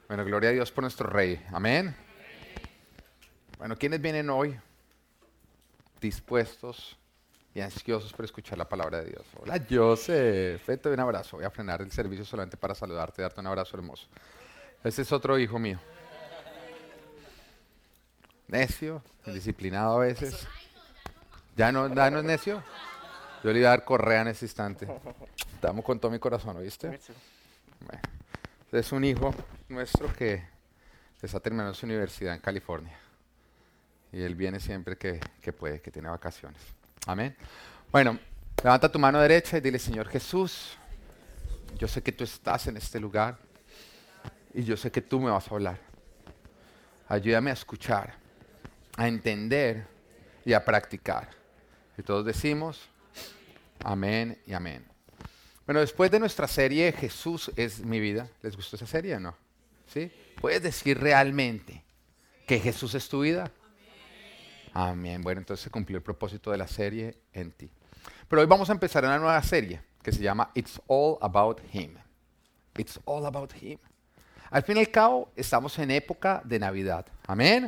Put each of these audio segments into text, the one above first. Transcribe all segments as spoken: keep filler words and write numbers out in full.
Bueno, gloria a Dios por nuestro Rey. Amén. Bueno, ¿quiénes vienen hoy dispuestos y ansiosos por escuchar la palabra de Dios? Hola, Joseph. Te doy un abrazo. Voy a frenar el servicio solamente para saludarte y darte un abrazo hermoso. Este es otro hijo mío. Necio, indisciplinado a veces. ¿Ya no, ya no es necio? Yo le iba a dar correa en ese instante. Te amo con todo mi corazón, ¿oíste? Bueno, es un hijo nuestro que está terminando su universidad en California. Y él viene siempre que, que puede, que tiene vacaciones. Amén. Bueno, levanta tu mano derecha y dile: Señor Jesús, yo sé que tú estás en este lugar y yo sé que tú me vas a hablar. Ayúdame a escuchar, a entender y a practicar. Y todos decimos amén y amén. Bueno, después de nuestra serie Jesús es mi vida, ¿les gustó esa serie o no? ¿Sí? ¿Puedes decir realmente que Jesús es tu vida? Amén. Amén. Bueno, entonces se cumplió el propósito de la serie en ti. Pero hoy vamos a empezar una nueva serie que se llama It's All About Him. It's All About Him. Al fin y al cabo, estamos en época de Navidad. Amén.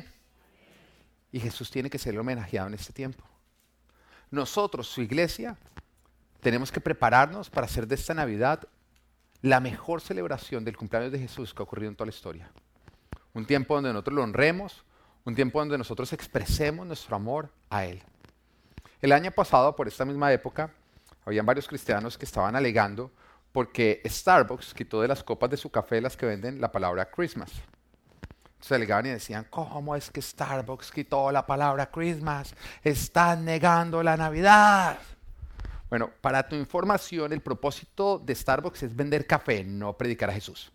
Y Jesús tiene que ser homenajeado en este tiempo. Nosotros, su iglesia, tenemos que prepararnos para hacer de esta Navidad la mejor celebración del cumpleaños de Jesús que ha ocurrido en toda la historia. Un tiempo donde nosotros lo honremos, un tiempo donde nosotros expresemos nuestro amor a Él. El año pasado, por esta misma época, habían varios cristianos que estaban alegando porque Starbucks quitó de las copas de su café las que venden la palabra Christmas. Entonces alegaban y decían: ¿cómo es que Starbucks quitó la palabra Christmas? Están negando la Navidad. Bueno, para tu información, el propósito de Starbucks es vender café, no predicar a Jesús.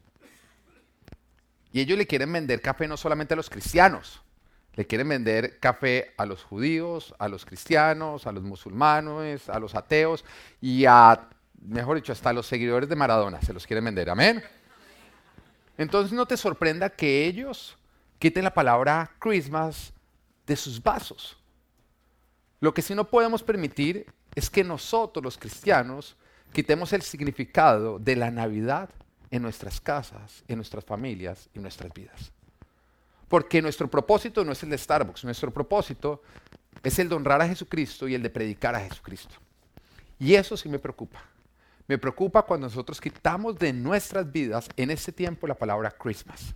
Y ellos le quieren vender café no solamente a los cristianos, le quieren vender café a los judíos, a los cristianos, a los musulmanes, a los ateos y a, mejor dicho, hasta a los seguidores de Maradona se los quieren vender. Amén. Entonces no te sorprenda que ellos quiten la palabra Christmas de sus vasos. Lo que sí no podemos permitir es que nosotros, los cristianos, quitemos el significado de la Navidad en nuestras casas, en nuestras familias y en nuestras vidas. Porque nuestro propósito no es el de Starbucks, nuestro propósito es el de honrar a Jesucristo y el de predicar a Jesucristo. Y eso sí me preocupa. Me preocupa cuando nosotros quitamos de nuestras vidas en este tiempo la palabra Christmas.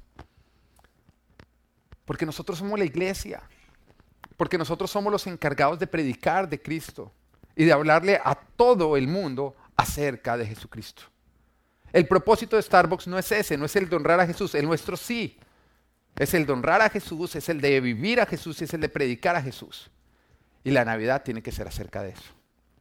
Porque nosotros somos la iglesia. Porque nosotros somos los encargados de predicar de Cristo y de hablarle a todo el mundo acerca de Jesucristo. El propósito de Starbucks no es ese, no es el de honrar a Jesús, el nuestro sí. Es el de honrar a Jesús, es el de vivir a Jesús, es el de predicar a Jesús. Y la Navidad tiene que ser acerca de eso.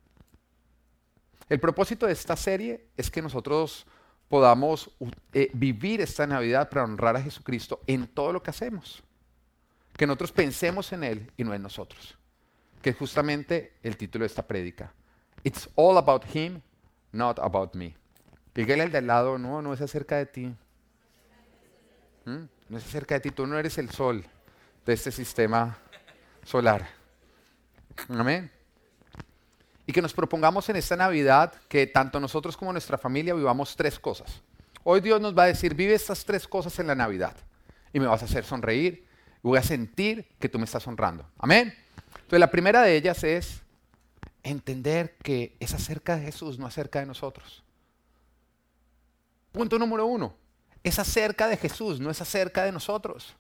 El propósito de esta serie es que nosotros podamos eh, vivir esta Navidad para honrar a Jesucristo en todo lo que hacemos. Que nosotros pensemos en Él y no en nosotros. Que es justamente el título de esta prédica. It's all about Him, not about me. Dígale al de al lado: no, no es acerca de ti. ¿Mm? No es acerca de ti, tú no eres el sol de este sistema solar. Amén. Y que nos propongamos en esta Navidad que tanto nosotros como nuestra familia vivamos tres cosas. Hoy Dios nos va a decir: vive estas tres cosas en la Navidad y me vas a hacer sonreír y voy a sentir que tú me estás honrando. Amén. Entonces la primera de ellas es entender que es acerca de Jesús, no acerca de nosotros. Punto número uno. Es acerca de Jesús, no es acerca de nosotros.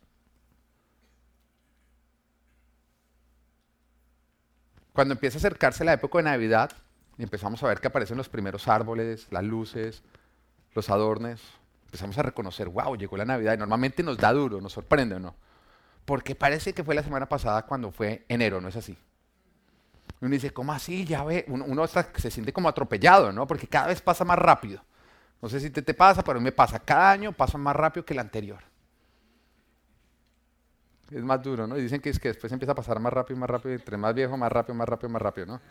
Cuando empieza a acercarse la época de Navidad y empezamos a ver que aparecen los primeros árboles, las luces, los adornos, empezamos a reconocer: wow, llegó la Navidad. Y normalmente nos da duro, nos sorprende, ¿o no? Porque parece que fue la semana pasada cuando fue enero, ¿no es así? Uno dice: ¿cómo así? Ya ve, uno, uno hasta se siente como atropellado, ¿no? Porque cada vez pasa más rápido. No sé si te, te pasa, pero a mí me pasa. Cada año pasa más rápido que el anterior. Es más duro, ¿no? Y dicen que es que después empieza a pasar más rápido, más rápido, entre más viejo, más rápido, más rápido, más rápido, ¿no?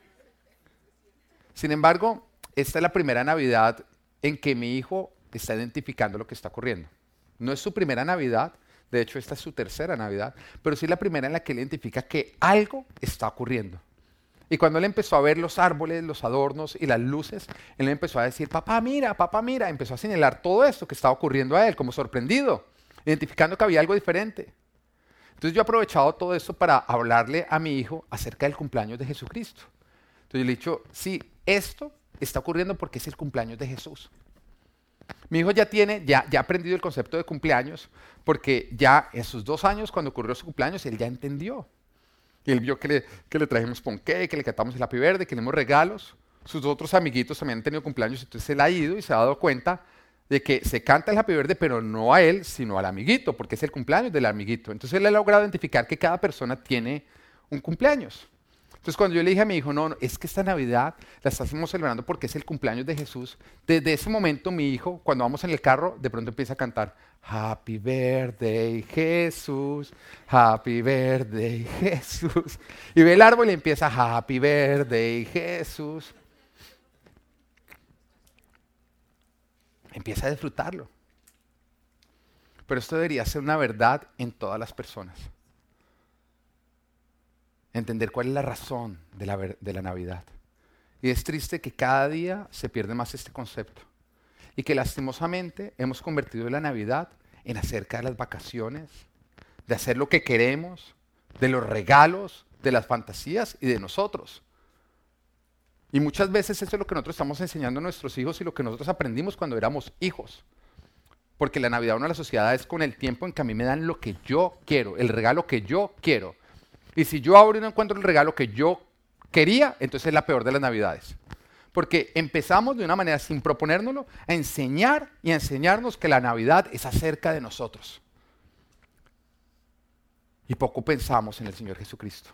Sin embargo, esta es la primera Navidad en que mi hijo está identificando lo que está ocurriendo. No es su primera Navidad, de hecho esta es su tercera Navidad, pero sí es la primera en la que él identifica que algo está ocurriendo. Y cuando él empezó a ver los árboles, los adornos y las luces, él empezó a decir, papá, mira, papá, mira. Empezó a señalar todo esto que estaba ocurriendo a él, como sorprendido, identificando que había algo diferente. Entonces yo he aprovechado todo esto para hablarle a mi hijo acerca del cumpleaños de Jesucristo. Entonces yo le he dicho, sí, esto está ocurriendo porque es el cumpleaños de Jesús. Mi hijo ya tiene, ya, ya ha aprendido el concepto de cumpleaños, porque ya en sus dos años, cuando ocurrió su cumpleaños, él ya entendió. Y él vio que le, que le trajimos ponqué, que le cantamos el Happy Birthday, que le dimos regalos. Sus otros amiguitos también han tenido cumpleaños, entonces él ha ido y se ha dado cuenta de que se canta el Happy Birthday, pero no a él, sino al amiguito, porque es el cumpleaños del amiguito. Entonces él ha logrado identificar que cada persona tiene un cumpleaños. Entonces cuando yo le dije a mi hijo, no, no, es que esta Navidad la estamos celebrando porque es el cumpleaños de Jesús, desde ese momento mi hijo, cuando vamos en el carro, de pronto empieza a cantar, Happy Birthday Jesús, Happy Birthday Jesús. Y ve el árbol y empieza, Happy Birthday Jesús. Empieza a disfrutarlo. Pero esto debería ser una verdad en todas las personas. Entender cuál es la razón de la, de la Navidad. Y es triste que cada día se pierde más este concepto. Y que lastimosamente hemos convertido la Navidad en acerca de las vacaciones, de hacer lo que queremos, de los regalos, de las fantasías y de nosotros. Y muchas veces eso es lo que nosotros estamos enseñando a nuestros hijos y lo que nosotros aprendimos cuando éramos hijos. Porque la Navidad, una de las sociedades, es con el tiempo en que a mí me dan lo que yo quiero, el regalo que yo quiero. Y si yo ahora no encuentro el regalo que yo quería, entonces es la peor de las Navidades. Porque empezamos de una manera sin proponérnoslo a enseñar y a enseñarnos que la Navidad es acerca de nosotros. Y poco pensamos en el Señor Jesucristo.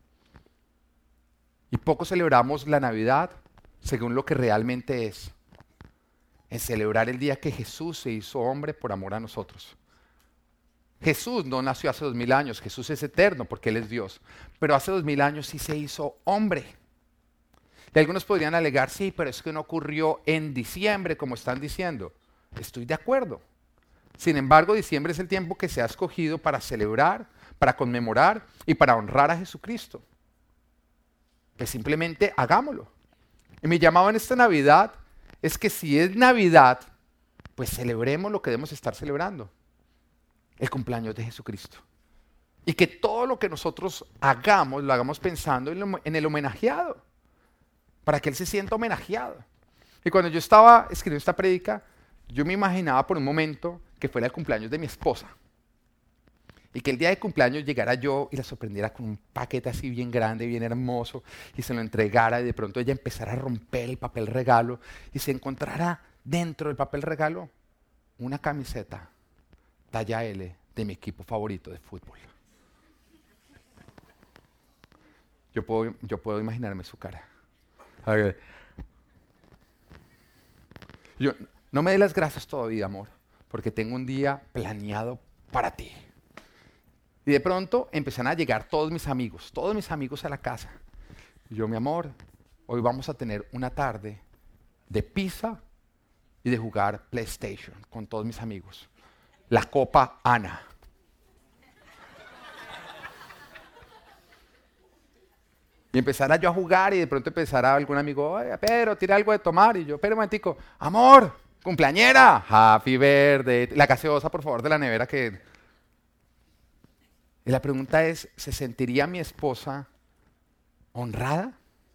Y poco celebramos la Navidad según lo que realmente es. En celebrar el día que Jesús se hizo hombre por amor a nosotros. Jesús no nació hace dos mil años, Jesús es eterno porque Él es Dios. Pero hace dos mil años sí se hizo hombre. Y algunos podrían alegar, sí, pero es que no ocurrió en diciembre como están diciendo. Estoy de acuerdo. Sin embargo, diciembre es el tiempo que se ha escogido para celebrar, para conmemorar y para honrar a Jesucristo. Pues simplemente hagámoslo. Y mi llamado en esta Navidad es que si es Navidad, pues celebremos lo que debemos estar celebrando. El cumpleaños de Jesucristo. Y que todo lo que nosotros hagamos, lo hagamos pensando en el homenajeado. Para que Él se sienta homenajeado. Y cuando yo estaba escribiendo esta prédica, yo me imaginaba por un momento que fuera el cumpleaños de mi esposa. Y que el día de cumpleaños llegara yo y la sorprendiera con un paquete así bien grande, bien hermoso, y se lo entregara y de pronto ella empezara a romper el papel regalo y se encontrara dentro del papel regalo una camiseta talla L de mi equipo favorito de fútbol. Yo puedo, yo puedo imaginarme su cara. Okay. Yo, no me dé las gracias todavía, amor, porque tengo un día planeado para ti. Y de pronto empiezan a llegar todos mis amigos, todos mis amigos a la casa. Y yo, mi amor, hoy vamos a tener una tarde de pizza y de jugar PlayStation con todos mis amigos. La Copa Ana. Y empezara yo a jugar y de pronto empezara algún amigo, oye, Pedro, tira algo de tomar. Y yo, pero un momentico, amor, cumpleañera, happy birthday. La gaseosa, por favor, de la nevera que... Y la pregunta es, ¿se sentiría mi esposa honrada?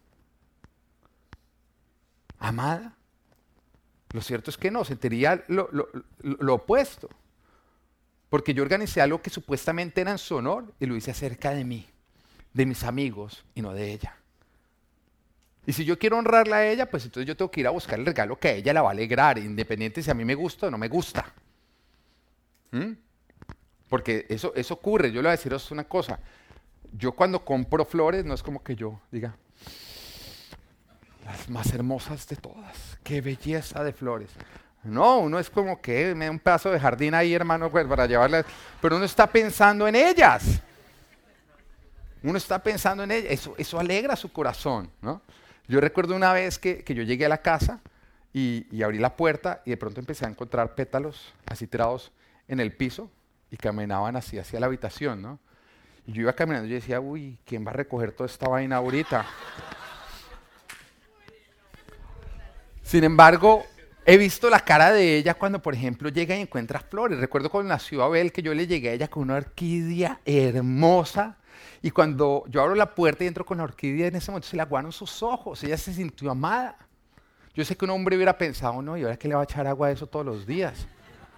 ¿Amada? Lo cierto es que no, sentiría lo, lo, lo, lo opuesto. Porque yo organicé algo que supuestamente era en su honor y lo hice acerca de mí, de mis amigos y no de ella. Y si yo quiero honrarla a ella, pues entonces yo tengo que ir a buscar el regalo que a ella la va a alegrar, independiente si a mí me gusta o no me gusta. ¿Mm? Porque eso, eso ocurre. Yo le voy a deciros una cosa. Yo cuando compro flores no es como que yo diga, las más hermosas de todas, qué belleza de flores. No, uno es como que me da un pedazo de jardín ahí, hermano, pues, para llevarlas, pero uno está pensando en ellas. Uno está pensando en ellas, eso, eso alegra su corazón, ¿no? Yo recuerdo una vez que, que yo llegué a la casa y, y abrí la puerta y de pronto empecé a encontrar pétalos así tirados en el piso y caminaban así hacia la habitación, ¿no? Y yo iba caminando y yo decía, uy, ¿quién va a recoger toda esta vaina ahorita? Sin embargo, he visto la cara de ella cuando, por ejemplo, llega y encuentra flores. Recuerdo cuando nació Abel que yo le llegué a ella con una orquídea hermosa. Y cuando yo abro la puerta y entro con la orquídea, en ese momento se le aguaron sus ojos. Ella se sintió amada. Yo sé que un hombre hubiera pensado, no, ¿y ahora qué le va a echar agua a eso todos los días?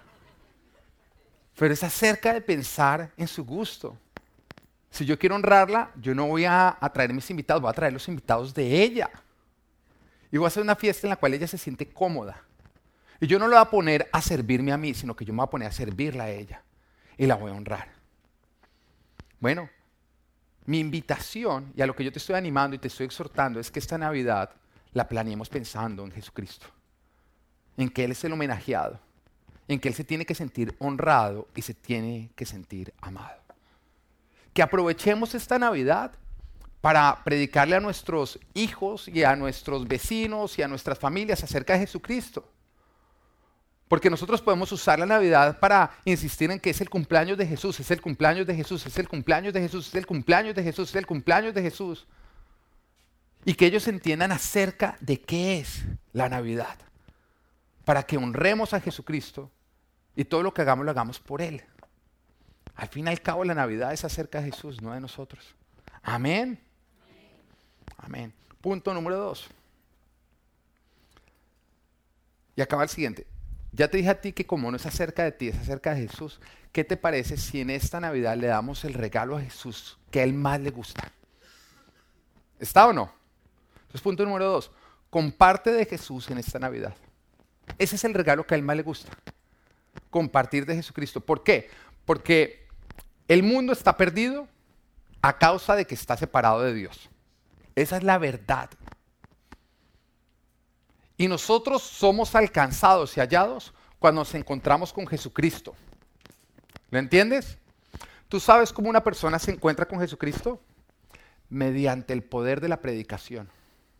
Pero es acerca de pensar en su gusto. Si yo quiero honrarla, yo no voy a, a traer mis invitados, voy a traer los invitados de ella. Y voy a hacer una fiesta en la cual ella se siente cómoda. Y yo no la voy a poner a servirme a mí, sino que yo me voy a poner a servirla a ella. Y la voy a honrar. Bueno, mi invitación y a lo que yo te estoy animando y te estoy exhortando es que esta Navidad la planeemos pensando en Jesucristo. En que Él es el homenajeado. En que Él se tiene que sentir honrado y se tiene que sentir amado. Que aprovechemos esta Navidad para predicarle a nuestros hijos y a nuestros vecinos y a nuestras familias acerca de Jesucristo. Porque nosotros podemos usar la Navidad para insistir en que es el cumpleaños de Jesús, es el cumpleaños de Jesús, es el cumpleaños de Jesús, es el cumpleaños de Jesús, es el cumpleaños de Jesús. Y que ellos entiendan acerca de qué es la Navidad. Para que honremos a Jesucristo y todo lo que hagamos lo hagamos por Él. Al fin y al cabo la Navidad es acerca de Jesús, no de nosotros. Amén. Amén. Punto número dos. Y acaba el siguiente. Ya te dije a ti que como no es acerca de ti, es acerca de Jesús. ¿Qué te parece si en esta Navidad le damos el regalo a Jesús que a Él más le gusta? ¿Está o no? Entonces, punto número dos. Comparte de Jesús en esta Navidad. Ese es el regalo que a Él más le gusta. Compartir de Jesucristo. ¿Por qué? Porque el mundo está perdido a causa de que está separado de Dios. Esa es la verdad. Y nosotros somos alcanzados y hallados cuando nos encontramos con Jesucristo. ¿Lo entiendes? ¿Tú sabes cómo una persona se encuentra con Jesucristo? Mediante el poder de la predicación.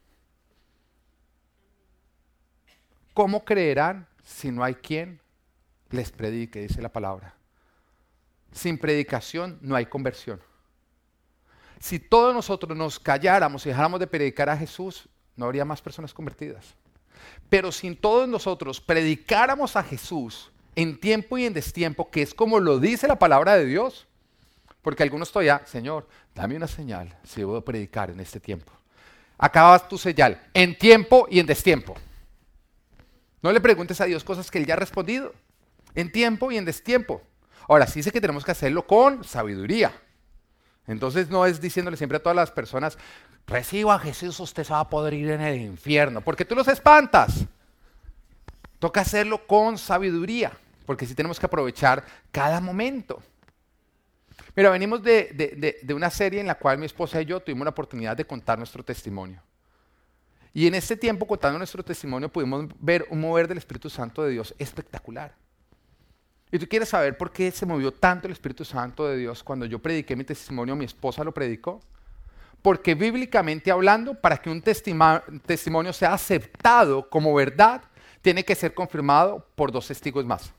¿Cómo creerán si no hay quien les predique? Dice la palabra. Sin predicación no hay conversión. Si todos nosotros nos calláramos y dejáramos de predicar a Jesús, no habría más personas convertidas. Pero si todos nosotros predicáramos a Jesús en tiempo y en destiempo, que es como lo dice la palabra de Dios, porque algunos todavía, Señor, dame una señal si debo predicar en este tiempo. Acabas tu señal, en tiempo y en destiempo. No le preguntes a Dios cosas que Él ya ha respondido, en tiempo y en destiempo. Ahora, sí sé que tenemos que hacerlo con sabiduría. Entonces no es diciéndole siempre a todas las personas, reciba a Jesús, usted se va a poder ir en el infierno, porque tú los espantas. Toca hacerlo con sabiduría, porque sí tenemos que aprovechar cada momento. Mira, venimos de, de, de, de una serie en la cual mi esposa y yo tuvimos la oportunidad de contar nuestro testimonio. Y en este tiempo, contando nuestro testimonio, pudimos ver un mover del Espíritu Santo de Dios espectacular. Y tú quieres saber por qué se movió tanto el Espíritu Santo de Dios cuando yo prediqué mi testimonio, mi esposa lo predicó. Porque bíblicamente hablando, para que un testima- testimonio sea aceptado como verdad, tiene que ser confirmado por dos testigos más.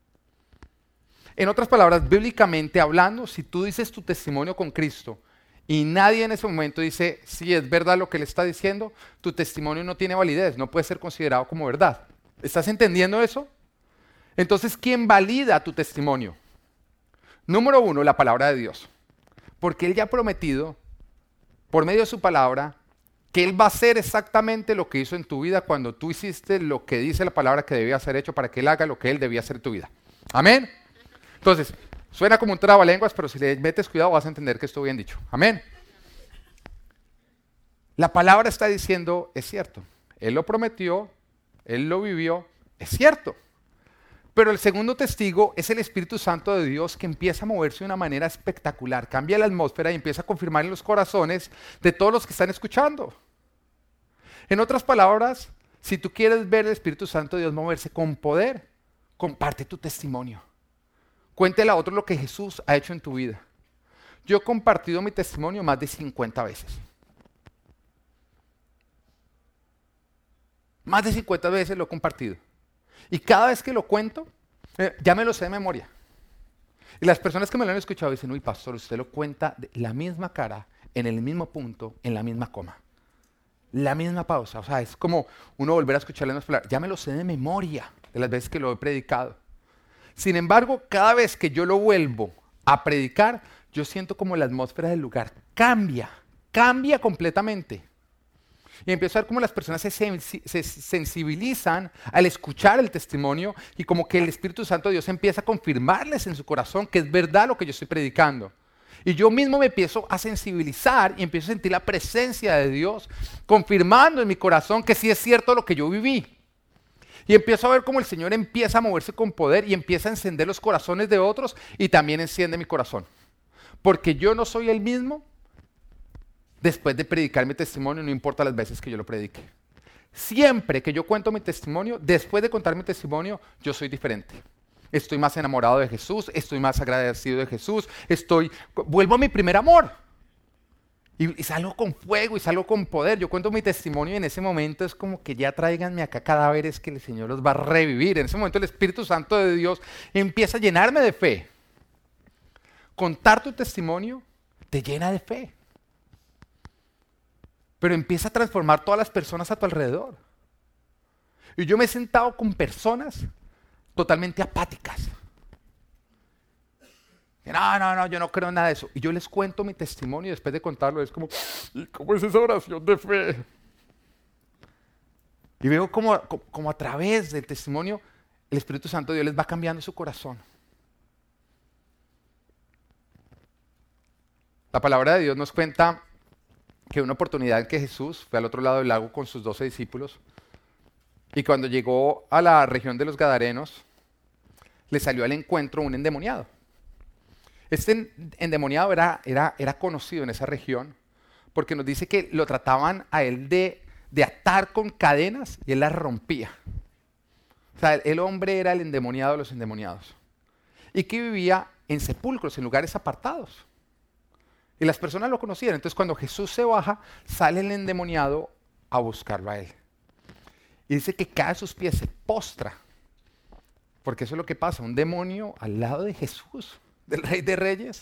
En otras palabras, bíblicamente hablando, si tú dices tu testimonio con Cristo y nadie en ese momento dice, sí, es verdad lo que le está diciendo, tu testimonio no tiene validez, no puede ser considerado como verdad. ¿Estás entendiendo eso? Entonces, ¿quién valida tu testimonio? Número uno, la palabra de Dios. Porque Él ya ha prometido, por medio de su palabra, que Él va a hacer exactamente lo que hizo en tu vida cuando tú hiciste lo que dice la palabra que debía ser hecho para que Él haga lo que Él debía hacer en tu vida. Amén. Entonces, suena como un trabalenguas, pero si le metes cuidado vas a entender que esto bien dicho. Amén. La palabra está diciendo, es cierto. Él lo prometió, Él lo vivió, es cierto. Pero el segundo testigo es el Espíritu Santo de Dios que empieza a moverse de una manera espectacular, cambia la atmósfera y empieza a confirmar en los corazones de todos los que están escuchando. En otras palabras, si tú quieres ver el Espíritu Santo de Dios moverse con poder, comparte tu testimonio. Cuéntele a otro lo que Jesús ha hecho en tu vida. Yo he compartido mi testimonio más de cincuenta veces. Más de cincuenta veces lo he compartido. Y cada vez que lo cuento, eh, ya me lo sé de memoria. Y las personas que me lo han escuchado dicen, uy, pastor, usted lo cuenta de la misma cara, en el mismo punto, en la misma coma. La misma pausa. O sea, es como uno volver a escucharle a hablar. Ya me lo sé de memoria de las veces que lo he predicado. Sin embargo, cada vez que yo lo vuelvo a predicar, yo siento como la atmósfera del lugar cambia, cambia completamente. Y empiezo a ver cómo las personas se, sensi- se sensibilizan al escuchar el testimonio y como que el Espíritu Santo de Dios empieza a confirmarles en su corazón que es verdad lo que yo estoy predicando. Y yo mismo me empiezo a sensibilizar y empiezo a sentir la presencia de Dios confirmando en mi corazón que sí es cierto lo que yo viví. Y empiezo a ver cómo el Señor empieza a moverse con poder y empieza a encender los corazones de otros y también enciende mi corazón. Porque yo no soy el mismo después de predicar mi testimonio, no importa las veces que yo lo predique. Siempre que yo cuento mi testimonio, después de contar mi testimonio, yo soy diferente. Estoy más enamorado de Jesús, estoy más agradecido de Jesús, estoy, vuelvo a mi primer amor. Y, y salgo con fuego y salgo con poder. Yo cuento mi testimonio y en ese momento es como que ya tráiganme acá cadáveres que el Señor los va a revivir. En ese momento el Espíritu Santo de Dios empieza a llenarme de fe. Contar tu testimonio te llena de fe. Pero empieza a transformar todas las personas a tu alrededor. Y yo me he sentado con personas totalmente apáticas. No, no, no, yo no creo en nada de eso. Y yo les cuento mi testimonio y después de contarlo es como, ¿y cómo es esa oración de fe? Y veo como, como a través del testimonio el Espíritu Santo de Dios les va cambiando su corazón. La palabra de Dios nos cuenta que una oportunidad en que Jesús fue al otro lado del lago con sus doce discípulos y cuando llegó a la región de los Gadarenos, le salió al encuentro un endemoniado. Este endemoniado era, era, era conocido en esa región porque nos dice que lo trataban a él de, de atar con cadenas y él las rompía. O sea, el hombre era el endemoniado de los endemoniados y que vivía en sepulcros, en lugares apartados. Y las personas lo conocían. Entonces cuando Jesús se baja, sale el endemoniado a buscarlo a él. Y dice que cae a sus pies, se postra. Porque eso es lo que pasa, un demonio al lado de Jesús, del Rey de Reyes.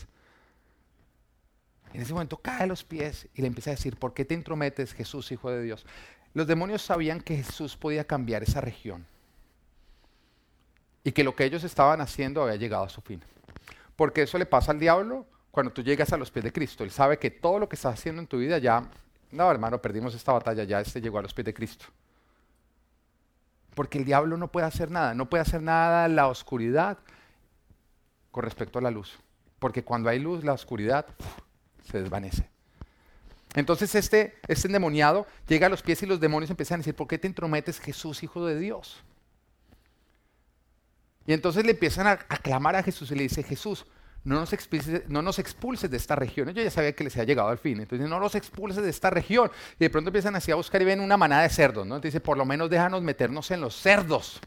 En ese momento cae a los pies y le empieza a decir, ¿por qué te entrometes, Jesús, Hijo de Dios? Los demonios sabían que Jesús podía cambiar esa región. Y que lo que ellos estaban haciendo había llegado a su fin. Porque eso le pasa al diablo cuando tú llegas a los pies de Cristo. Él sabe que todo lo que estás haciendo en tu vida ya, no hermano, perdimos esta batalla, ya este llegó a los pies de Cristo. Porque el diablo no puede hacer nada, no puede hacer nada en la oscuridad con respecto a la luz. Porque cuando hay luz, la oscuridad uf, se desvanece. Entonces este, este endemoniado llega a los pies y los demonios empiezan a decir, ¿por qué te entrometes, Jesús, Hijo de Dios? Y entonces le empiezan a, a clamar a Jesús y le dice, Jesús, no nos, expulses, no nos expulses de esta región. Yo ya sabía que les había llegado al fin. Entonces, no nos expulses de esta región. Y de pronto empiezan así a buscar y ven una manada de cerdos, ¿no? Entonces dice, por lo menos déjanos meternos en los cerdos.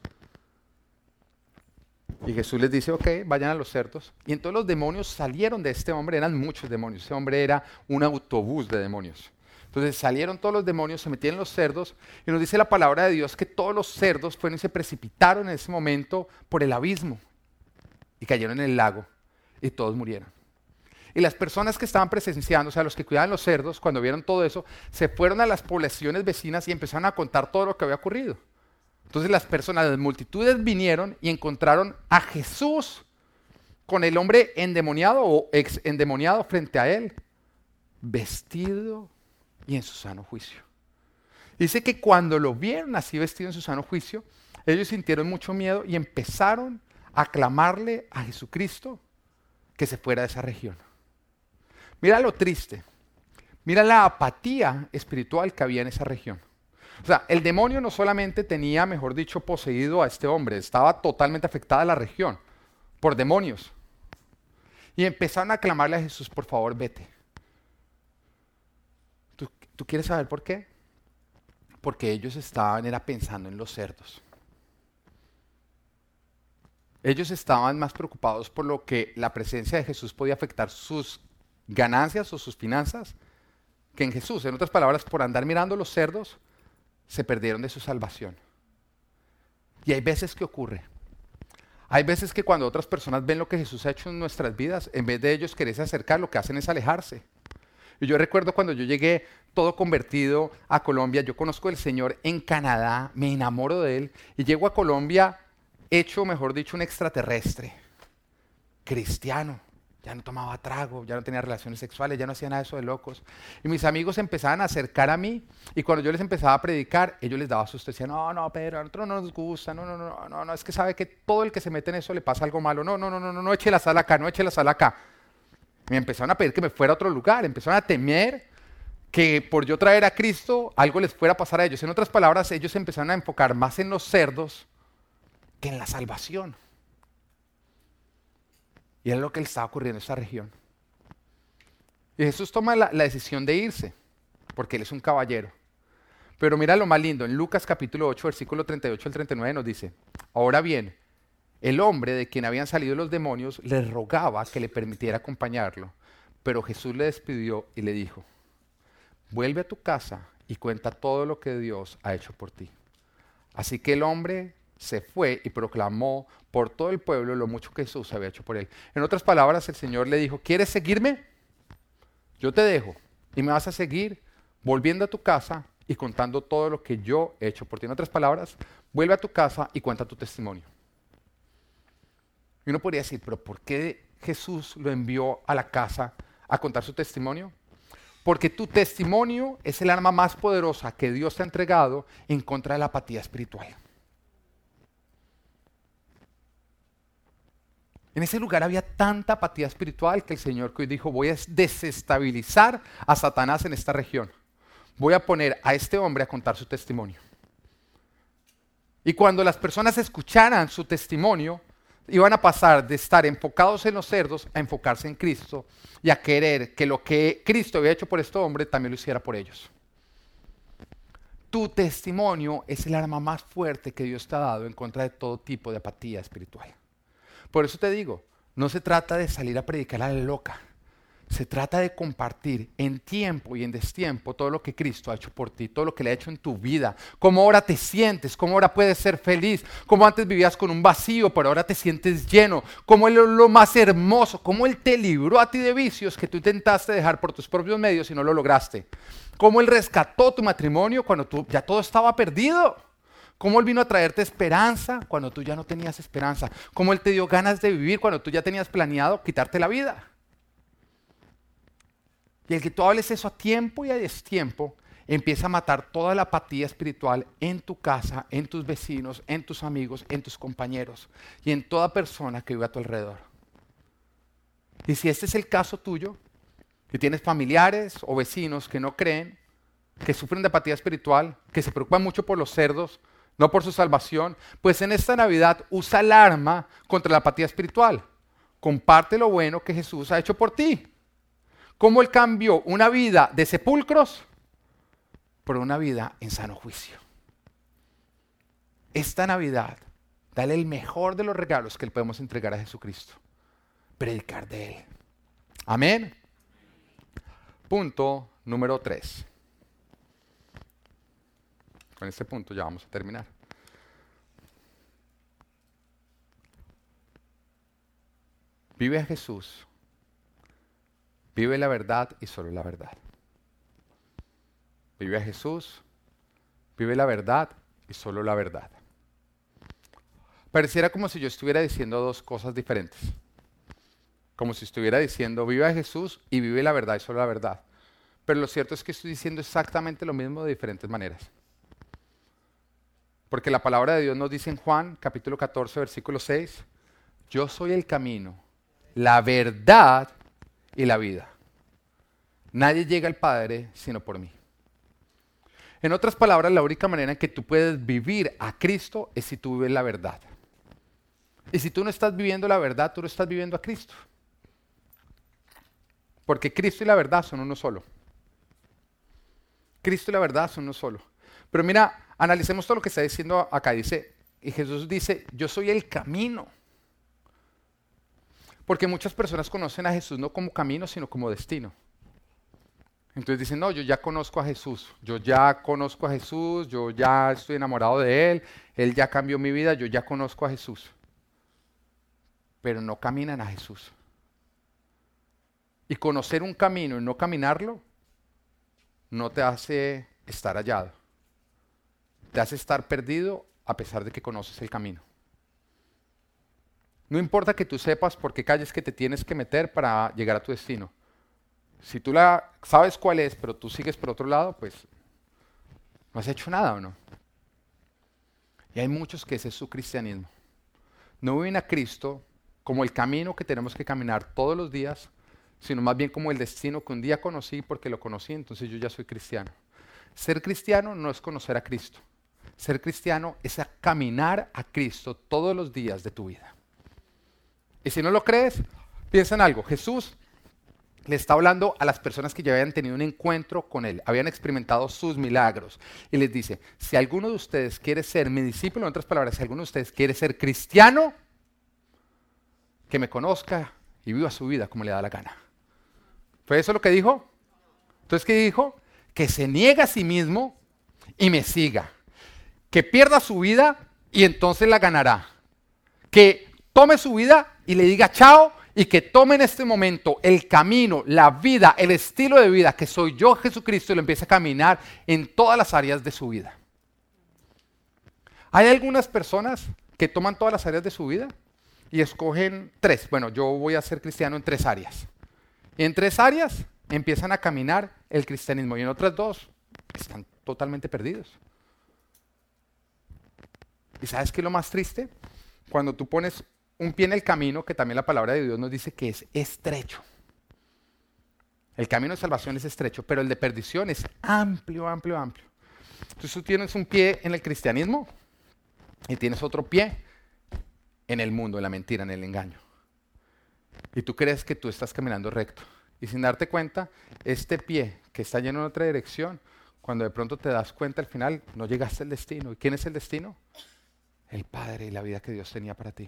Y Jesús les dice, ok, vayan a los cerdos. Y entonces los demonios salieron de este hombre, eran muchos demonios. Este hombre era un autobús de demonios. Entonces salieron todos los demonios, se metieron en los cerdos. Y nos dice la palabra de Dios que todos los cerdos fueron y se precipitaron en ese momento por el abismo. Y cayeron en el lago. Y todos murieron. Y las personas que estaban presenciando, o sea, los que cuidaban los cerdos, cuando vieron todo eso, se fueron a las poblaciones vecinas y empezaron a contar todo lo que había ocurrido. Entonces las personas, las multitudes vinieron y encontraron a Jesús con el hombre endemoniado o ex endemoniado frente a él, vestido y en su sano juicio. Dice que cuando lo vieron así vestido en su sano juicio, ellos sintieron mucho miedo y empezaron a clamarle a Jesucristo que se fuera de esa región. Mira lo triste, mira la apatía espiritual que había en esa región. O sea, el demonio no solamente tenía, mejor dicho, poseído a este hombre, estaba totalmente afectada la región por demonios. Y empezaron a clamarle a Jesús, por favor, vete. ¿Tú, ¿tú quieres saber por qué? Porque ellos estaban, era pensando en los cerdos. Ellos estaban más preocupados por lo que la presencia de Jesús podía afectar sus ganancias o sus finanzas que en Jesús. En otras palabras, por andar mirando los cerdos, se perdieron de su salvación. Y hay veces que ocurre. Hay veces que cuando otras personas ven lo que Jesús ha hecho en nuestras vidas, en vez de ellos quererse acercar, lo que hacen es alejarse. Y yo recuerdo cuando yo llegué todo convertido a Colombia, yo conozco al Señor en Canadá, me enamoro de Él, y llego a Colombia hecho, mejor dicho, un extraterrestre, cristiano. Ya no tomaba trago, ya no tenía relaciones sexuales, ya no hacía nada de eso de locos. Y mis amigos se empezaban a acercar a mí, y cuando yo les empezaba a predicar, ellos les daba susto, decían, no, no, Pedro, a nosotros no nos gusta, no, no, no, no, no, es que sabe que todo el que se mete en eso le pasa algo malo, no, no, no, no, no, no eche la sal acá, no eche la sal acá. Me empezaron a pedir que me fuera a otro lugar, empezaron a temer que por yo traer a Cristo algo les fuera a pasar a ellos. En otras palabras, ellos se empezaron a enfocar más en los cerdos que en la salvación. Y era lo que le estaba ocurriendo en esa región. Y Jesús toma la, la decisión de irse, porque Él es un caballero. Pero mira lo más lindo, en Lucas capítulo ocho, versículo treinta y ocho al treinta y nueve nos dice, ahora bien, el hombre de quien habían salido los demonios le rogaba que le permitiera acompañarlo, pero Jesús le despidió y le dijo, vuelve a tu casa y cuenta todo lo que Dios ha hecho por ti. Así que el hombre se fue y proclamó por todo el pueblo lo mucho que Jesús había hecho por él. En otras palabras, el Señor le dijo, ¿quieres seguirme? Yo te dejo y me vas a seguir volviendo a tu casa y contando todo lo que yo he hecho por ti. En otras palabras, vuelve a tu casa y cuenta tu testimonio. Y uno podría decir, ¿pero por qué Jesús lo envió a la casa a contar su testimonio? Porque tu testimonio es el arma más poderosa que Dios te ha entregado en contra de la apatía espiritual. En ese lugar había tanta apatía espiritual que el Señor que hoy dijo, voy a desestabilizar a Satanás en esta región. Voy a poner a este hombre a contar su testimonio. Y cuando las personas escucharan su testimonio, iban a pasar de estar enfocados en los cerdos a enfocarse en Cristo y a querer que lo que Cristo había hecho por este hombre también lo hiciera por ellos. Tu testimonio es el arma más fuerte que Dios te ha dado en contra de todo tipo de apatía espiritual. Por eso te digo, no se trata de salir a predicar a la loca. Se trata de compartir en tiempo y en destiempo todo lo que Cristo ha hecho por ti, todo lo que le ha hecho en tu vida, cómo ahora te sientes, cómo ahora puedes ser feliz, cómo antes vivías con un vacío, pero ahora te sientes lleno, cómo Él es lo más hermoso, cómo Él te libró a ti de vicios que tú intentaste dejar por tus propios medios y no lo lograste, cómo Él rescató tu matrimonio cuando tú, ya todo estaba perdido. Cómo Él vino a traerte esperanza cuando tú ya no tenías esperanza. Cómo Él te dio ganas de vivir cuando tú ya tenías planeado quitarte la vida. Y el que tú hables eso a tiempo y a destiempo, empieza a matar toda la apatía espiritual en tu casa, en tus vecinos, en tus amigos, en tus compañeros y en toda persona que vive a tu alrededor. Y si este es el caso tuyo, que tienes familiares o vecinos que no creen, que sufren de apatía espiritual, que se preocupan mucho por los cerdos, no por su salvación, pues en esta Navidad usa el arma contra la apatía espiritual. Comparte lo bueno que Jesús ha hecho por ti. Cómo Él cambió una vida de sepulcros por una vida en sano juicio. Esta Navidad, dale el mejor de los regalos que le podemos entregar a Jesucristo. Predicar de Él. Amén. Punto número tres. Con este punto ya vamos a terminar. Vive a Jesús. Vive la verdad y solo la verdad. Vive a Jesús. Vive la verdad y solo la verdad. Pareciera como si yo estuviera diciendo dos cosas diferentes. Como si estuviera diciendo, vive a Jesús y vive la verdad y solo la verdad. Pero lo cierto es que estoy diciendo exactamente lo mismo de diferentes maneras. Porque la palabra de Dios nos dice en Juan, capítulo catorce, versículo seis, yo soy el camino, la verdad y la vida. Nadie llega al Padre sino por mí. En otras palabras, la única manera en que tú puedes vivir a Cristo es si tú vives la verdad. Y si tú no estás viviendo la verdad, tú no estás viviendo a Cristo. Porque Cristo y la verdad son uno solo. Cristo y la verdad son uno solo. Pero mira, analicemos todo lo que está diciendo acá. Dice, y Jesús dice, yo soy el camino. Porque muchas personas conocen a Jesús no como camino, sino como destino. Entonces dicen, no, yo ya conozco a Jesús. Yo ya conozco a Jesús, yo ya estoy enamorado de Él. Él ya cambió mi vida, yo ya conozco a Jesús. pero no caminan a Jesús. Y conocer un camino y no caminarlo no te hace estar hallado. Te hace estar perdido a pesar de que conoces el camino. No importa que tú sepas por qué calles que te tienes que meter para llegar a tu destino. Si tú la sabes cuál es, pero tú sigues por otro lado, pues no has hecho nada, ¿o no? Y hay muchos que ese es su cristianismo. No viven a Cristo como el camino que tenemos que caminar todos los días, sino más bien como el destino que un día conocí porque lo conocí, entonces yo ya soy cristiano. Ser cristiano no es conocer a Cristo. Ser cristiano es a caminar a Cristo todos los días de tu vida. Y si no lo crees, piensa en algo. Jesús le está hablando a las personas que ya habían tenido un encuentro con Él, habían experimentado sus milagros. Y les dice, si alguno de ustedes quiere ser mi discípulo, en otras palabras, si alguno de ustedes quiere ser cristiano, que me conozca y viva su vida como le da la gana. ¿Fue eso lo que dijo? Entonces, ¿qué dijo? Que se niegue a sí mismo y me siga. Que pierda su vida y entonces la ganará. Que tome su vida y le diga chao y que tome en este momento el camino, la vida, el estilo de vida que soy yo, Jesucristo, y lo empiece a caminar en todas las áreas de su vida. Hay algunas personas que toman todas las áreas de su vida y escogen tres. Bueno, yo voy a ser cristiano en tres áreas. Y en tres áreas empiezan a caminar el cristianismo y en otras dos están totalmente perdidos. ¿Y sabes qué es lo más triste? Cuando tú pones un pie en el camino, que también la palabra de Dios nos dice que es estrecho. El camino de salvación es estrecho, pero el de perdición es amplio, amplio, amplio. Entonces tú tienes un pie en el cristianismo y tienes otro pie en el mundo, en la mentira, en el engaño. Y tú crees que tú estás caminando recto. Y sin darte cuenta, este pie que está lleno en otra dirección, cuando de pronto te das cuenta al final, no llegaste al destino. ¿Y quién es el destino? El Padre y la vida que Dios tenía para ti.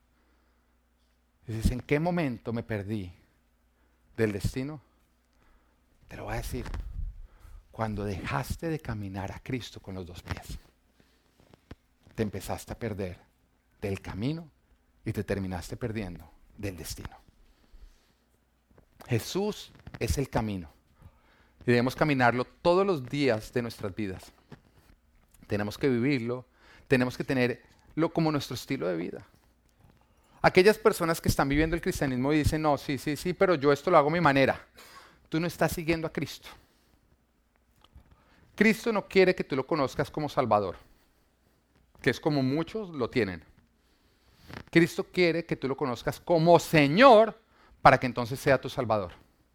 Y dices, ¿en qué momento me perdí del destino? Te lo voy a decir. Cuando dejaste de caminar a Cristo con los dos pies, te empezaste a perder del camino y te terminaste perdiendo del destino. Jesús es el camino. Y debemos caminarlo todos los días de nuestras vidas. Tenemos que vivirlo, tenemos que tenerlo como nuestro estilo de vida. Aquellas personas que están viviendo el cristianismo y dicen, no, sí, sí, sí, pero yo esto lo hago a mi manera. Tú no estás siguiendo a Cristo. Cristo no quiere que tú lo conozcas como Salvador, que es como muchos lo tienen. Cristo quiere que tú lo conozcas como Señor para que entonces sea tu Salvador.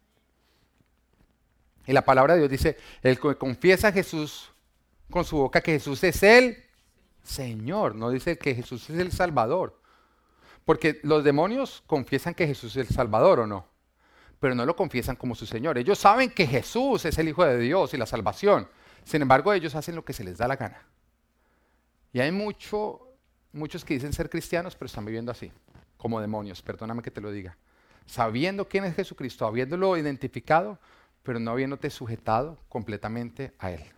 Y la palabra de Dios dice, el que confiesa a Jesús con su boca que Jesús es el Señor, no dice que Jesús es el Salvador. Porque los demonios confiesan que Jesús es el Salvador, ¿o no? Pero no lo confiesan como su Señor. Ellos saben que Jesús es el Hijo de Dios y la salvación. Sin embargo, ellos hacen lo que se les da la gana. Y hay mucho, muchos que dicen ser cristianos, pero están viviendo así, como demonios, perdóname que te lo diga. Sabiendo quién es Jesucristo, habiéndolo identificado, pero no habiéndote sujetado completamente a Él.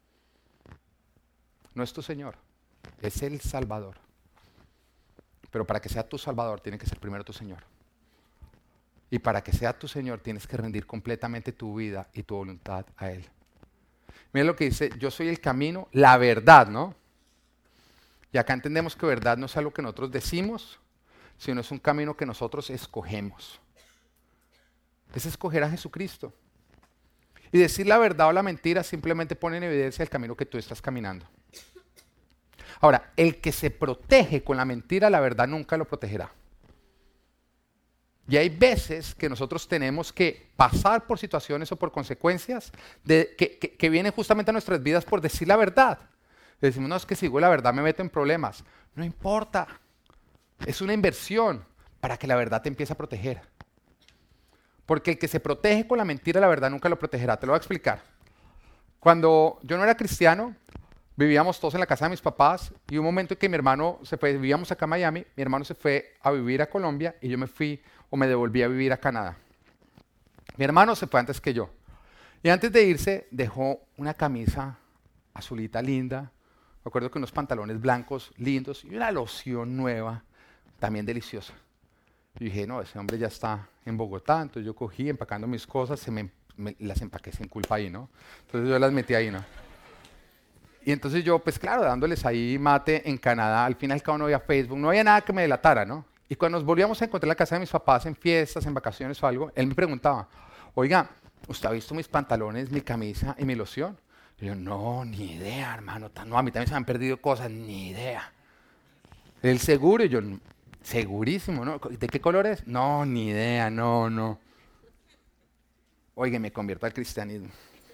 No es tu Señor, es el Salvador. Pero para que sea tu Salvador, tiene que ser primero tu Señor. Y para que sea tu Señor, tienes que rendir completamente tu vida y tu voluntad a Él. Mira lo que dice, yo soy el camino, la verdad, ¿no? Y acá entendemos que verdad no es algo que nosotros decimos, sino es un camino que nosotros escogemos. Es escoger a Jesucristo. Y decir la verdad o la mentira simplemente pone en evidencia el camino que tú estás caminando. Ahora, el que se protege con la mentira, la verdad nunca lo protegerá. Y hay veces que nosotros tenemos que pasar por situaciones o por consecuencias de, que, que, que vienen justamente a nuestras vidas por decir la verdad. Le decimos, no, es que si digo la verdad me meto en problemas. No importa. Es una inversión para que la verdad te empiece a proteger. Porque el que se protege con la mentira, la verdad nunca lo protegerá. Te lo voy a explicar. Cuando yo no era cristiano, vivíamos todos en la casa de mis papás y un momento en que mi hermano se fue, vivíamos acá en Miami, mi hermano se fue a vivir a Colombia y yo me fui o me devolví a vivir a Canadá. Mi hermano se fue antes que yo. Y antes de irse dejó una camisa azulita linda, me acuerdo que unos pantalones blancos lindos y una loción nueva, también deliciosa. Y dije, no, ese hombre ya está en Bogotá. Entonces yo cogí, empacando mis cosas, se me, me- las empaqué sin culpa ahí, ¿no? Entonces yo las metí ahí, ¿no? Y entonces yo, pues claro, dándoles ahí mate en Canadá, al fin y al cabo no había Facebook, no había nada que me delatara, ¿no? Y cuando nos volvíamos a encontrar en la casa de mis papás en fiestas, en vacaciones o algo, él me preguntaba, oiga, ¿usted ha visto mis pantalones, mi camisa y mi loción? Y yo, no, ni idea, hermano, tan- no, a mí también se me han perdido cosas, ni idea. Él seguro, y yo, segurísimo, ¿no? ¿De qué color es? No, ni idea, no, no. Oiga, me convierto al cristianismo.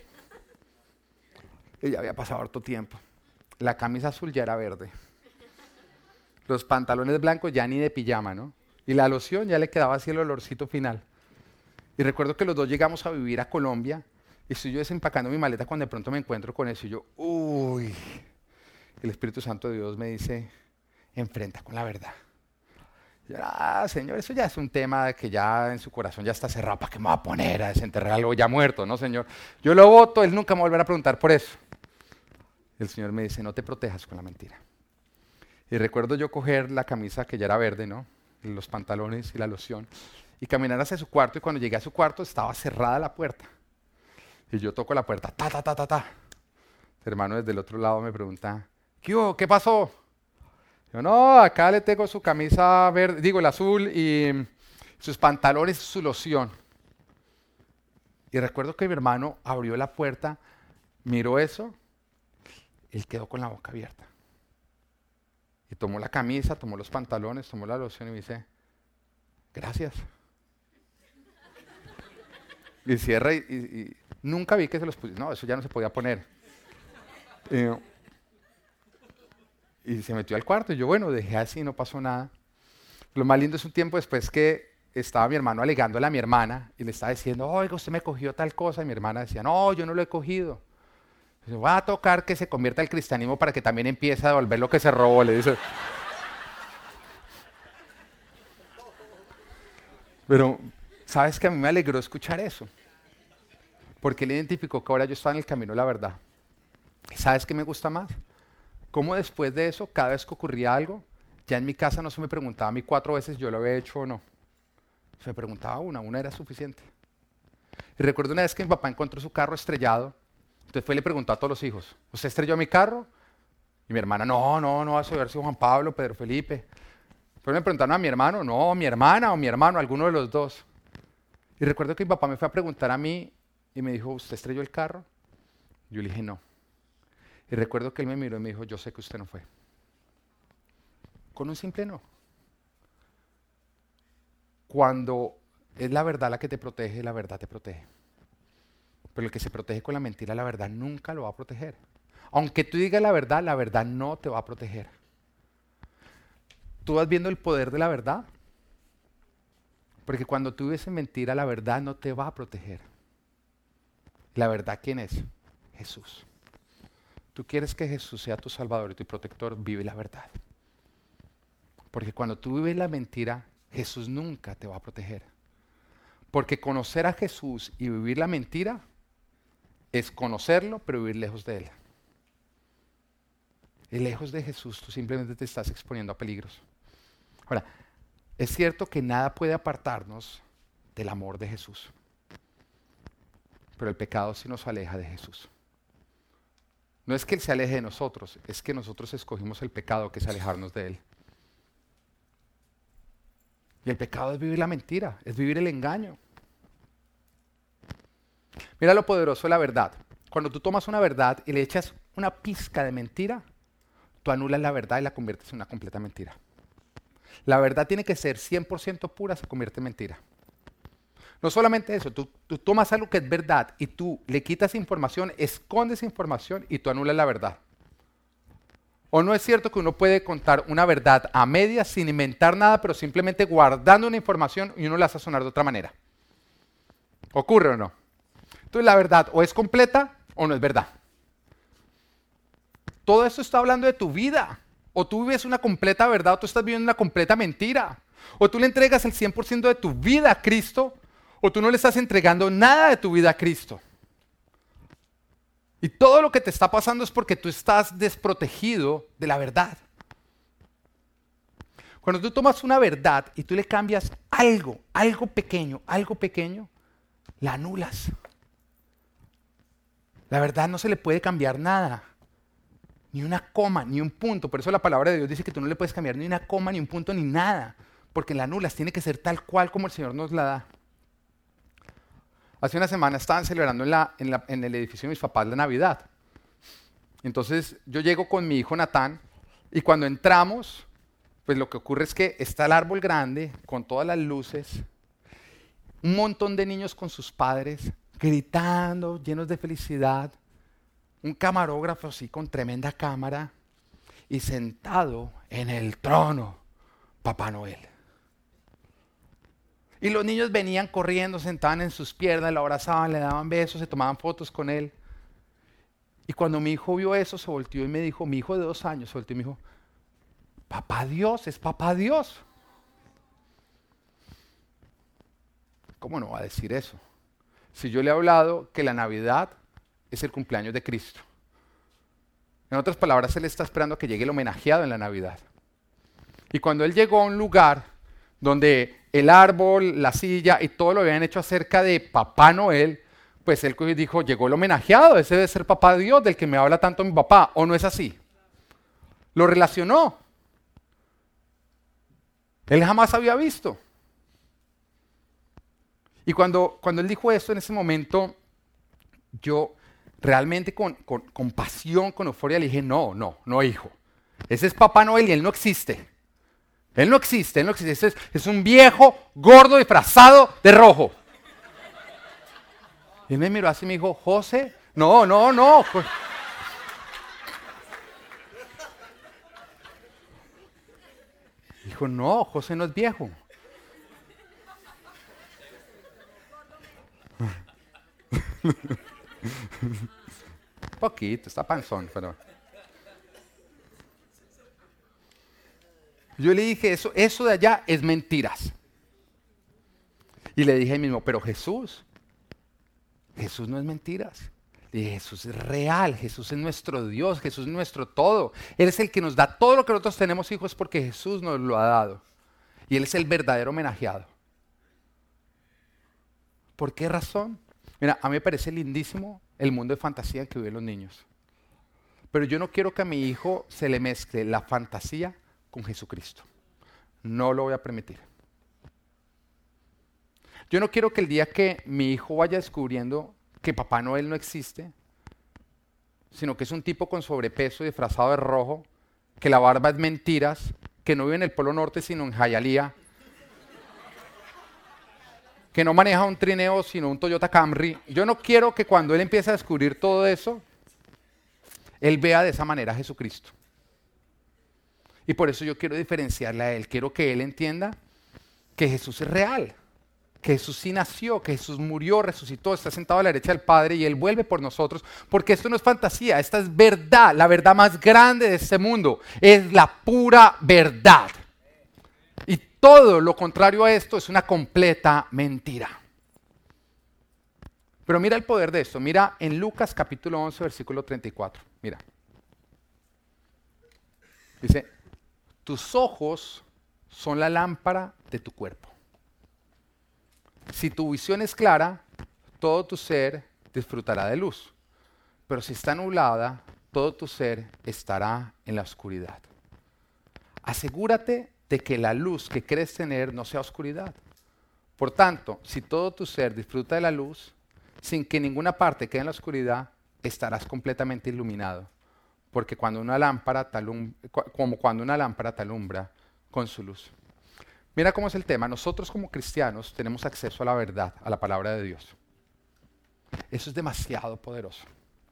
Y ya había pasado harto tiempo. La camisa azul ya era verde. Los pantalones blancos ya ni de pijama, ¿no? Y la loción ya le quedaba así el olorcito final. Y recuerdo que los dos llegamos a vivir a Colombia y estoy yo desempacando mi maleta cuando de pronto me encuentro con eso y yo, uy. El Espíritu Santo de Dios me dice, enfrenta con la verdad. Y yo, ah, Señor, eso ya es un tema que ya en su corazón ya está cerrado. ¿Para qué me va a poner a desenterrar algo ya muerto, no, Señor? Yo lo voto, Él nunca me va a volver a preguntar por eso. El Señor me dice, no te protejas con la mentira. Y recuerdo yo coger la camisa que ya era verde, ¿no? Los pantalones y la loción, y caminar hacia su cuarto, y cuando llegué a su cuarto estaba cerrada la puerta. Y yo toco la puerta, ta, ta, ta, ta, ta. El hermano desde el otro lado me pregunta, ¿qué hubo? ¿Qué pasó? Yo, no, acá le tengo su camisa verde, digo el azul, y sus pantalones y su loción. Y recuerdo que mi hermano abrió la puerta, miró eso, él quedó con la boca abierta. Y tomó la camisa, tomó los pantalones, tomó la loción y me dice, gracias. Y cierra y, y- y nunca vi que se los pusiera. No, eso ya no se podía poner. Eh, y se metió al cuarto y yo, bueno, dejé así, no pasó nada. Lo más lindo es un tiempo después que estaba mi hermano alegándole a mi hermana y le estaba diciendo, oiga, usted me cogió tal cosa. Y mi hermana decía, no, yo no lo he cogido. Dice, va a tocar que se convierta al cristianismo para que también empiece a devolver lo que se robó, le dice. Pero, ¿sabes que a mí me alegró escuchar eso? Porque él identificó que ahora yo estaba en el camino de la verdad. ¿Sabes qué me gusta más? Cómo después de eso, cada vez que ocurría algo, ya en mi casa no se me preguntaba a mí cuatro veces yo lo había hecho o no. Se me preguntaba una, una era suficiente. Y recuerdo una vez que mi papá encontró su carro estrellado, entonces fue y le preguntó a todos los hijos, ¿usted estrelló mi carro? Y mi hermana, no, no, no, va a haber sido Juan Pablo, Pedro Felipe. Pero me preguntaron a mi hermano, no, mi hermana o mi hermano, alguno de los dos. Y recuerdo que mi papá me fue a preguntar a mí y me dijo, ¿usted estrelló el carro? Yo le dije, no. Y recuerdo que él me miró y me dijo, yo sé que usted no fue. Con un simple no. Cuando es la verdad la que te protege, la verdad te protege. Pero el que se protege con la mentira, la verdad nunca lo va a proteger. Aunque tú digas la verdad, la verdad no te va a proteger. ¿Tú vas viendo el poder de la verdad? Porque cuando tú vives en mentira, la verdad no te va a proteger. ¿La verdad quién es? Jesús. Tú quieres que Jesús sea tu salvador y tu protector, vive la verdad. Porque cuando tú vives la mentira, Jesús nunca te va a proteger. Porque conocer a Jesús y vivir la mentira es conocerlo, pero vivir lejos de Él. Y lejos de Jesús, tú simplemente te estás exponiendo a peligros. Ahora, es cierto que nada puede apartarnos del amor de Jesús. Pero el pecado sí nos aleja de Jesús. No es que Él se aleje de nosotros, es que nosotros escogimos el pecado, que es alejarnos de Él. Y el pecado es vivir la mentira, es vivir el engaño. Mira lo poderoso de la verdad. Cuando tú tomas una verdad y le echas una pizca de mentira, tú anulas la verdad y la conviertes en una completa mentira. La verdad tiene que ser cien por ciento pura, se convierte en mentira. No solamente eso, tú, tú tomas algo que es verdad y tú le quitas información, escondes información y tú anulas la verdad. ¿O no es cierto que uno puede contar una verdad a medias sin inventar nada, pero simplemente guardando una información y uno la hace sonar de otra manera? ¿Ocurre o no? Entonces la verdad o es completa o no es verdad. Todo esto está hablando de tu vida. O tú vives una completa verdad o tú estás viviendo una completa mentira. O tú le entregas el cien por ciento de tu vida a Cristo o tú no le estás entregando nada de tu vida a Cristo. Y todo lo que te está pasando es porque tú estás desprotegido de la verdad. Cuando tú tomas una verdad y tú le cambias algo, algo pequeño, algo pequeño, la anulas. La verdad no se le puede cambiar nada. Ni una coma, ni un punto. Por eso la palabra de Dios dice que tú no le puedes cambiar ni una coma, ni un punto, ni nada. Porque la anulas, tiene que ser tal cual como el Señor nos la da. Hace una semana estaban celebrando en, la, en, la, en el edificio de mis papás la Navidad. Entonces yo llego con mi hijo Natán y cuando entramos, pues lo que ocurre es que está el árbol grande con todas las luces, un montón de niños con sus padres, gritando, llenos de felicidad, un camarógrafo así con tremenda cámara y sentado en el trono, Papá Noel. Y los niños venían corriendo, sentaban en sus piernas, lo abrazaban, le daban besos, se tomaban fotos con él. Y cuando mi hijo vio eso, se volteó y me dijo, mi hijo de dos años, se volteó y me dijo, Papá Dios, es Papá Dios. ¿Cómo no va a decir eso? Si yo le he hablado que la Navidad es el cumpleaños de Cristo. En otras palabras, él está esperando a que llegue el homenajeado en la Navidad. Y cuando él llegó a un lugar donde el árbol, la silla y todo lo habían hecho acerca de Papá Noel, pues él dijo, llegó el homenajeado, ese debe ser Papá Dios del que me habla tanto mi papá, ¿o no es así? Lo relacionó. Él jamás había visto. Y cuando, cuando él dijo eso en ese momento, yo realmente con, con, con pasión, con euforia le dije, no, no, no hijo. Ese es Papá Noel y él no existe. Él no existe, él no existe. Ese es, es un viejo gordo disfrazado de rojo. Y él me miró así y me dijo, José, no, no, no. Dijo, no, José no es viejo. Poquito, está panzón, pero... Yo le dije, eso, eso de allá es mentiras. Y le dije a mí mismo, pero Jesús, Jesús no es mentiras. Le dije, Jesús es real, Jesús es nuestro Dios, Jesús es nuestro todo. Él es el que nos da todo lo que nosotros tenemos, hijos, porque Jesús nos lo ha dado. Y Él es el verdadero homenajeado. ¿Por qué razón? Mira, a mí me parece lindísimo el mundo de fantasía en que viven los niños. Pero yo no quiero que a mi hijo se le mezcle la fantasía con Jesucristo. No lo voy a permitir. Yo no quiero que el día que mi hijo vaya descubriendo que Papá Noel no existe, sino que es un tipo con sobrepeso disfrazado de rojo, que la barba es mentiras, que no vive en el Polo Norte sino en Hialeah, que no maneja un trineo sino un Toyota Camry. Yo no quiero que cuando él empiece a descubrir todo eso, él vea de esa manera a Jesucristo. Y por eso yo quiero diferenciarle a él. Quiero que él entienda que Jesús es real, que Jesús sí nació, que Jesús murió, resucitó, está sentado a la derecha del Padre y Él vuelve por nosotros, porque esto no es fantasía, esta es verdad, la verdad más grande de este mundo, es la pura verdad. Y todo lo contrario a esto es una completa mentira. Pero mira el poder de esto, mira en Lucas capítulo once, versículo treinta y cuatro, mira. Dice, tus ojos son la lámpara de tu cuerpo. Si tu visión es clara, todo tu ser disfrutará de luz. Pero si está nublada, todo tu ser estará en la oscuridad. Asegúrate de que la luz que crees tener no sea oscuridad. Por tanto, si todo tu ser disfruta de la luz, sin que ninguna parte quede en la oscuridad, estarás completamente iluminado. Porque cuando una lámpara te alum- como cuando una lámpara te alumbra con su luz. Mira cómo es el tema. Nosotros como cristianos tenemos acceso a la verdad, a la palabra de Dios. Eso es demasiado poderoso.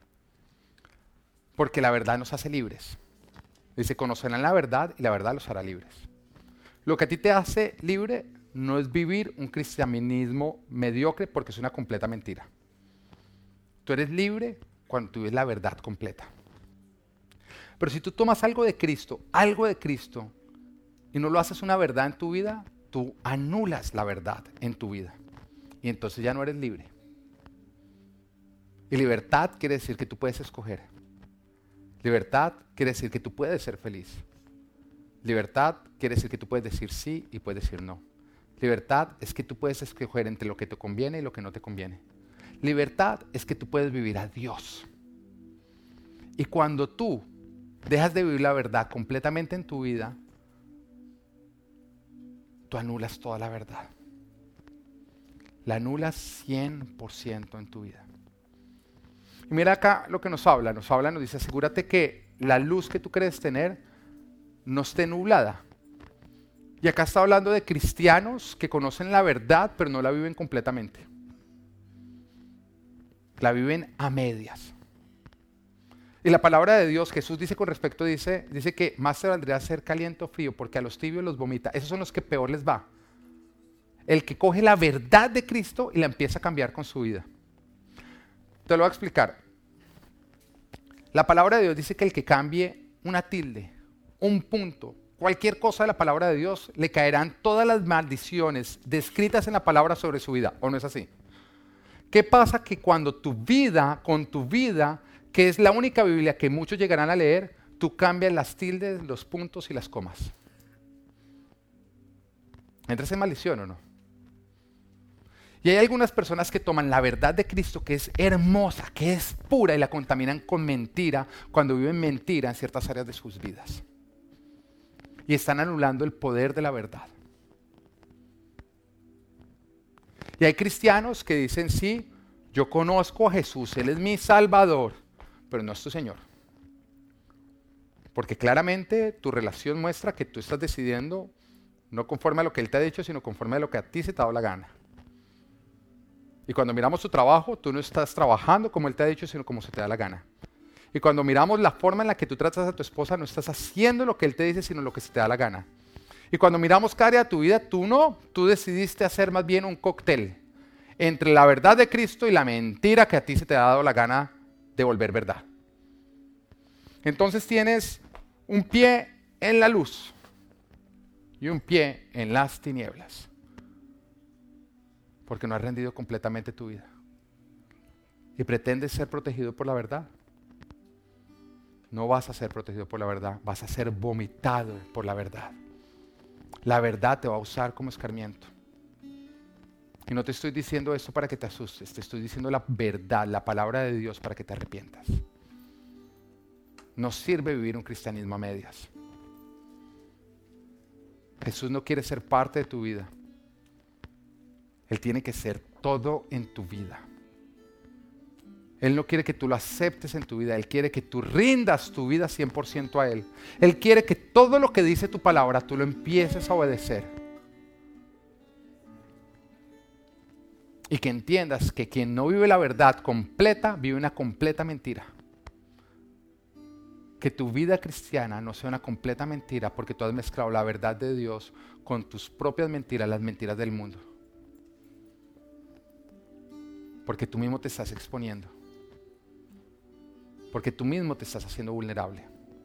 Porque la verdad nos hace libres. Dice, conocerán la verdad y la verdad los hará libres. Lo que a ti te hace libre no es vivir un cristianismo mediocre porque es una completa mentira. Tú eres libre cuando tú vives la verdad completa. Pero si tú tomas algo de Cristo, algo de Cristo, y no lo haces una verdad en tu vida, tú anulas la verdad en tu vida. Y entonces ya no eres libre. Y libertad quiere decir que tú puedes escoger. Libertad quiere decir que tú puedes ser feliz. Libertad quiere decir que tú puedes decir sí y puedes decir no. Libertad es que tú puedes escoger entre lo que te conviene y lo que no te conviene. Libertad es que tú puedes vivir a Dios. Y cuando tú dejas de vivir la verdad completamente en tu vida, tú anulas toda la verdad. La anulas cien por ciento en tu vida. Y mira acá lo que nos habla. Nos habla, nos dice, asegúrate que la luz que tú crees tener no esté nublada. Y acá está hablando de cristianos que conocen la verdad, pero no la viven completamente. La viven a medias. Y la palabra de Dios, Jesús dice con respecto, dice, dice que más te valdría ser caliente o frío, porque a los tibios los vomita. Esos son los que peor les va. El que coge la verdad de Cristo y la empieza a cambiar con su vida. Te lo voy a explicar. La palabra de Dios dice que el que cambie una tilde, un punto, cualquier cosa de la palabra de Dios, le caerán todas las maldiciones descritas en la palabra sobre su vida. ¿O no es así? ¿Qué pasa? Que cuando tu vida, con tu vida, que es la única Biblia que muchos llegarán a leer, tú cambias las tildes, los puntos y las comas. ¿Entras en maldición o no? Y hay algunas personas que toman la verdad de Cristo, que es hermosa, que es pura, y la contaminan con mentira, cuando viven mentira en ciertas áreas de sus vidas. Y están anulando el poder de la verdad. Y hay cristianos que dicen, sí, yo conozco a Jesús, Él es mi Salvador, pero no es tu Señor. Porque claramente tu relación muestra que tú estás decidiendo no conforme a lo que Él te ha dicho, sino conforme a lo que a ti se te ha dado la gana. Y cuando miramos tu trabajo, tú no estás trabajando como Él te ha dicho, sino como se te da la gana. Y cuando miramos la forma en la que tú tratas a tu esposa, no estás haciendo lo que Él te dice, sino lo que se te da la gana. Y cuando miramos cada área de tu vida, tú no, tú decidiste hacer más bien un cóctel entre la verdad de Cristo y la mentira que a ti se te ha dado la gana de volver verdad. Entonces tienes un pie en la luz y un pie en las tinieblas. Porque no has rendido completamente tu vida. Y pretendes ser protegido por la verdad. No vas a ser protegido por la verdad, vas a ser vomitado por la verdad. La verdad te va a usar como escarmiento. Y no te estoy diciendo esto para que te asustes, te estoy diciendo la verdad, la palabra de Dios para que te arrepientas. No sirve vivir un cristianismo a medias. Jesús no quiere ser parte de tu vida. Él tiene que ser todo en tu vida. Él no quiere que tú lo aceptes en tu vida. Él quiere que tú rindas tu vida cien por ciento a Él. Él quiere que todo lo que dice tu palabra tú lo empieces a obedecer. Y que entiendas que quien no vive la verdad completa, vive una completa mentira. Que tu vida cristiana no sea una completa mentira porque tú has mezclado la verdad de Dios con tus propias mentiras, las mentiras del mundo. Porque tú mismo te estás exponiendo. Porque tú mismo te estás haciendo vulnerable.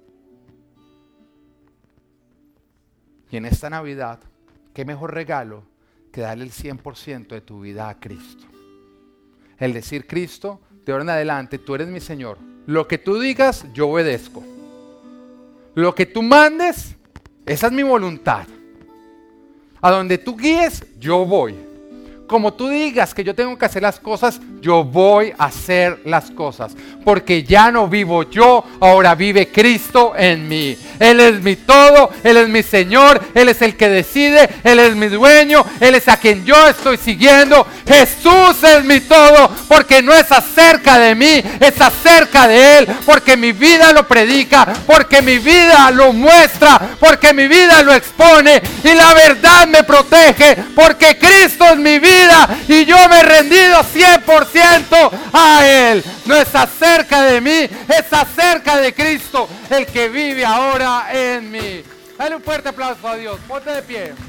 Y en esta Navidad, qué mejor regalo que darle el cien por ciento de tu vida a Cristo. El decir, Cristo, de ahora en adelante, tú eres mi Señor. Lo que tú digas, yo obedezco. Lo que tú mandes, esa es mi voluntad. A donde tú guíes, yo voy. Como tú digas que yo tengo que hacer las cosas, yo voy a hacer las cosas. Porque ya no vivo yo, ahora vive Cristo en mí. Él es mi todo, Él es mi Señor, Él es el que decide, Él es mi dueño, Él es a quien yo estoy siguiendo. Jesús es mi todo, porque no es acerca de mí, es acerca de Él. Porque mi vida lo predica, porque mi vida lo muestra, porque mi vida lo expone. Y la verdad me protege, porque Cristo es mi vida. Y yo me he rendido cien por ciento a Él. No es acerca de mí, es acerca de Cristo, el que vive ahora en mí. Dale un fuerte aplauso a Dios. Ponte de pie.